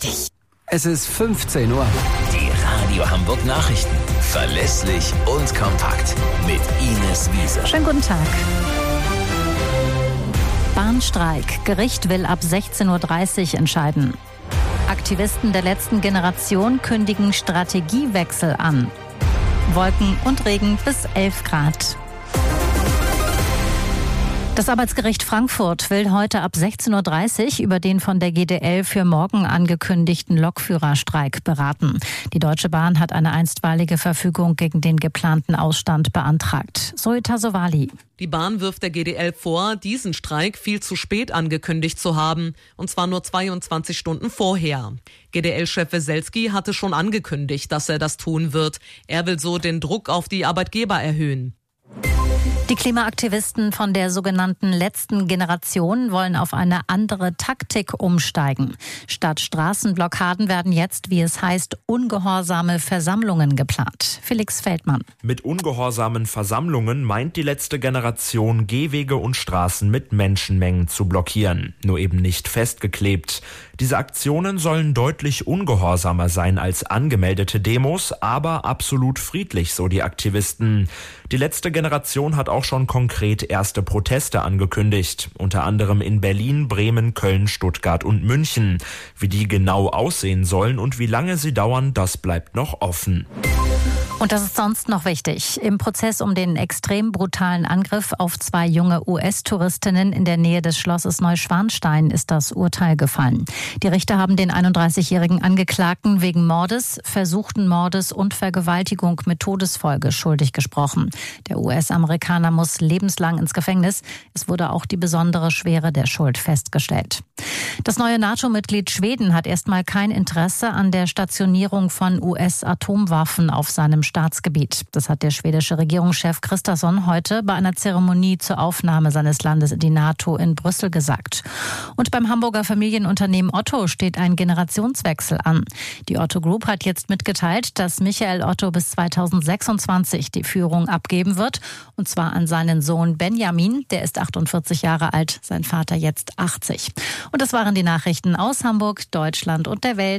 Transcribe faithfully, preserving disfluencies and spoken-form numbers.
richtig. Es ist fünfzehn Uhr. Die Radio Hamburg Nachrichten. Verlässlich und kompakt. Mit Ines Wiese. Schönen guten Tag. Bahnstreik. Gericht will ab sechzehn Uhr dreißig entscheiden. Aktivisten der letzten Generation kündigen Strategiewechsel an. Wolken und Regen bis elf Grad. Das Arbeitsgericht Frankfurt will heute ab sechzehn Uhr dreißig über den von der G D L für morgen angekündigten Lokführerstreik beraten. Die Deutsche Bahn hat eine einstweilige Verfügung gegen den geplanten Ausstand beantragt. Zoe Tassovali. Die Bahn wirft der G D L vor, diesen Streik viel zu spät angekündigt zu haben, und zwar nur zweiundzwanzig Stunden vorher. G D L-Chef Weselski hatte schon angekündigt, dass er das tun wird. Er will so den Druck auf die Arbeitgeber erhöhen. Die Klimaaktivisten von der sogenannten letzten Generation wollen auf eine andere Taktik umsteigen. Statt Straßenblockaden werden jetzt, wie es heißt, ungehorsame Versammlungen geplant. Felix Feldmann. Mit ungehorsamen Versammlungen meint die letzte Generation, Gehwege und Straßen mit Menschenmengen zu blockieren. Nur eben nicht festgeklebt. Diese Aktionen sollen deutlich ungehorsamer sein als angemeldete Demos, aber absolut friedlich, so die Aktivisten. Die letzte Generation hat auch schon konkret erste Proteste angekündigt, unter anderem in Berlin, Bremen, Köln, Stuttgart und München. Wie die genau aussehen sollen und wie lange sie dauern, das bleibt noch offen. Und das ist sonst noch wichtig. Im Prozess um den extrem brutalen Angriff auf zwei junge U S-Touristinnen in der Nähe des Schlosses Neuschwanstein ist das Urteil gefallen. Die Richter haben den einunddreißigjährigen Angeklagten wegen Mordes, versuchten Mordes und Vergewaltigung mit Todesfolge schuldig gesprochen. Der U S-Amerikaner muss lebenslang ins Gefängnis. Es wurde auch die besondere Schwere der Schuld festgestellt. Das neue NATO-Mitglied Schweden hat erstmal kein Interesse an der Stationierung von U S-Atomwaffen auf seinem Staatsgebiet. Das hat der schwedische Regierungschef Kristersson heute bei einer Zeremonie zur Aufnahme seines Landes in die NATO in Brüssel gesagt. Und beim Hamburger Familienunternehmen Otto steht ein Generationswechsel an. Die Otto Group hat jetzt mitgeteilt, dass Michael Otto bis zweitausendsechsundzwanzig die Führung abgeben wird. Und zwar an seinen Sohn Benjamin. Der ist achtundvierzig Jahre alt, sein Vater jetzt achtzig. Und das waren die Nachrichten aus Hamburg, Deutschland und der Welt.